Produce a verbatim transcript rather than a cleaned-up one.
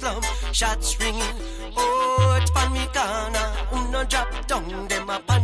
slum, shots ringing. Oh, it's pan me corner, who no drop down, them a pan